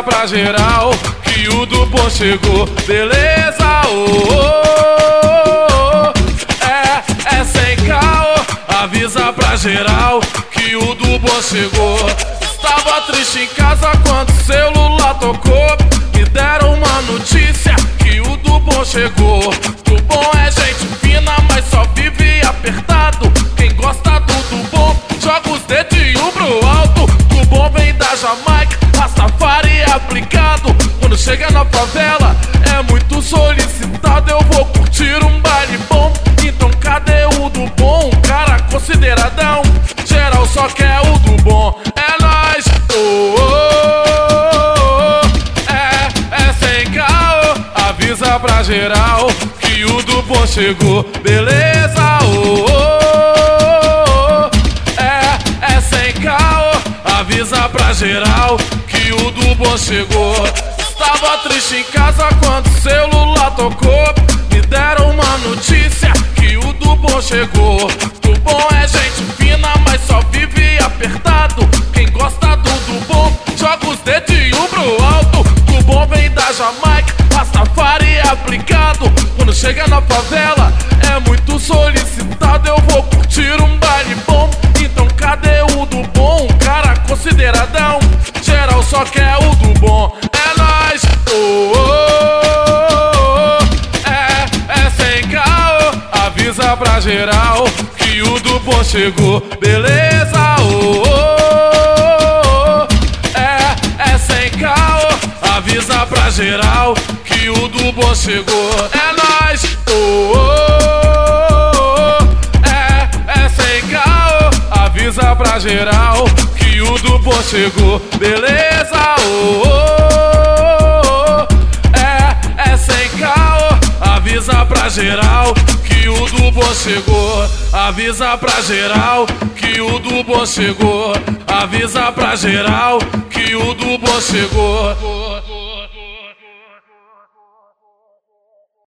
avisa pra geral que o do bom chegou, beleza? É sem caô. Avisa pra geral que o do bom chegou. Estava triste em casa quando o celular tocou. Me deram uma notícia que o do bom chegou. Do bom é gente fina, mas só vive apertado. Quem gosta do bom, joga os dedinhos pro alto. Do bom vem da Jamaica, Rastafari aplicado. Quando chega na favela, é muito solicitado. Eu vou curtir um baile bom, então cadê o do bom? Um cara consideradão, geral só quer o do bom. É nóis, é sem caô. Avisa pra geral que o do bom chegou, beleza? É sem caô. Avisa pra geral que o do bom chegou. Estava triste em casa quando o celular tocou. Me deram uma notícia que o do bom chegou. Do bom é gente fina, mas só vive apertado. Quem gosta do bom, joga os dedinhos pro alto. Do bom vem da Jamaica, Rastafari aplicado. Quando chega na favela, é muito solicitado. Eu vou curtir um baile bom, então cadê o do bom? Um cara consideradão, geral só quer o do bom. É nóis, é sem caô. Avisa pra geral que o do bom chegou, beleza? É sem caô. Avisa pra geral que o do bom chegou. É nóis, é sem caô. Avisa pra geral que o do bom chegou, beleza? É sem caô. Avisa pra geral que o do bom chegou. Avisa pra geral que o do bom chegou. Avisa pra geral que o do bom chegou.